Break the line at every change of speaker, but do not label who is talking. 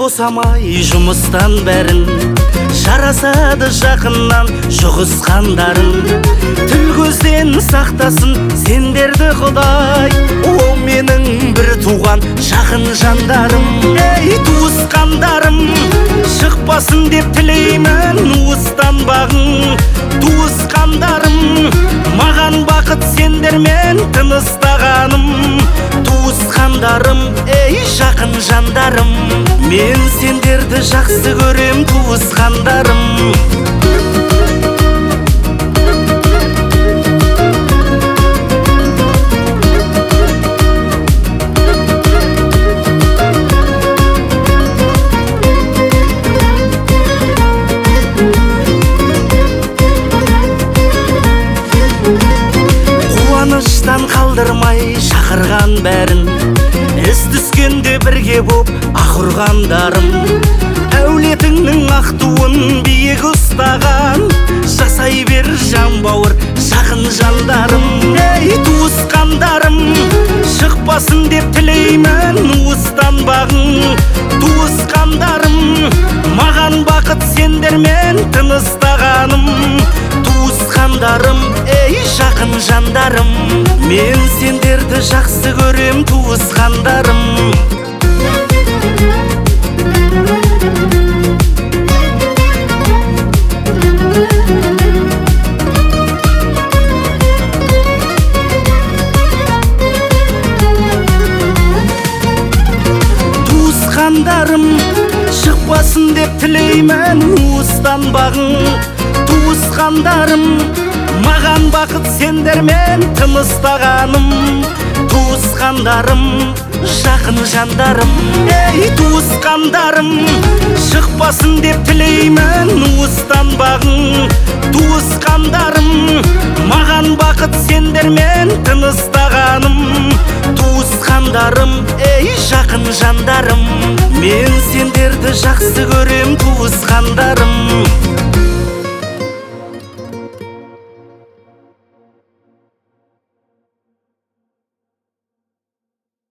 босамай жұмыстан бәрін, жарасады жақыннан жұғысқандарың. Тіл көзден сақтасын сендерді Құдай, о менің бір туған жақын жандарым. Ей туысқандарым, шықпасын деп тілеймін уыстан бағың. Туысқандарым, маған бақыт сендермен тыныстағаным. Туысқандарым, ей жақын жандарым, мен сендерді жақсы көрем туысқандарым. Қуаныштан қалдырмай шақырған бәрін, із түскенде бірге боп ақ ұрғандарым. Әулетіңнің ақ туын биік ұстаған, жасай бер жан бауыр жақын жандарым. Ей туысқандарым, шықпасын деп тілеймін уыстан бағың. Туысқандарым, маған бақыт сендермен тыныстағаным. Туысқандарым, ей жақын жандарым, мен сендерді жақсы көрем туысқандарым. Туысқандарым, шықпасын деп тілеймін уыстан бағың. Туысқандарым, маған бақыт сендермен тыныстағаным. Туысқандарым, жақын жандарым, ей туысқандарым, шықпасын деп тілеймін уыстан бағың. Туысқандарым, маған бақыт сендермен тыныстағаным. Туысқандарым, ей жақын жандарым, мен сендерді жақсы көрем туысқандарым.